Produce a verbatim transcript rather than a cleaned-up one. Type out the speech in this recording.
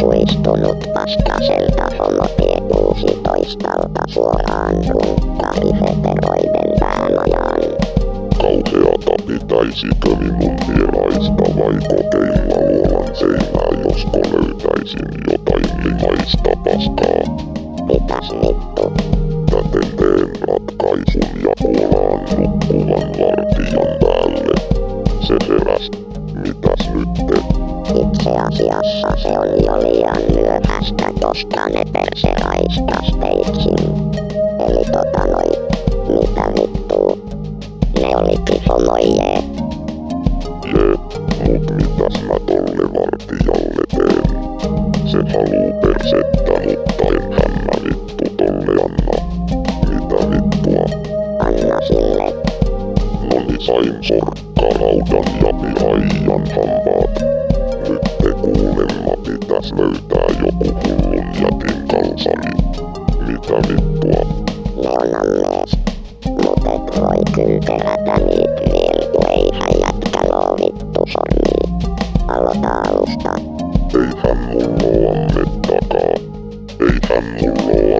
suistunut vastaselta homotie kuusitoistalta suoraan runkkari heteroiden päänajaan. Kauheata pitäisikö minun vieraista vai kokeilla luolan seinää, josko löytäisin jotain limaista paskaa? Mitäs vittu? Täten teen ratkaisun ja kuolaan nukkuvan vartijan päälle. Se heräs. Mitäs nytte? Itse asiassa se on jo liian myöhäistä, koska ne perse raistas teitsin. Eli tota noi, mitä vittuu? Ne olikin homoijee. Jee, mut mitäs mä tolle vartijalle teen? Se haluu persettä, mutta enhän mä vittu tolle anna. Mitä vittua? Anna sille. Noni sain sorkkaraudan ja pihaijan hampaat. Nyt te kuulemma pitäs löytää joku hullun jätin kalsari. Mitä vittua? Ne on ammees. Mut et voi kyl kerätä niit viel, ku eihän jätkäl oo vittu sormii. Aloita alusta. Eihän mulla oo ammettakaa. Eihän mulla oo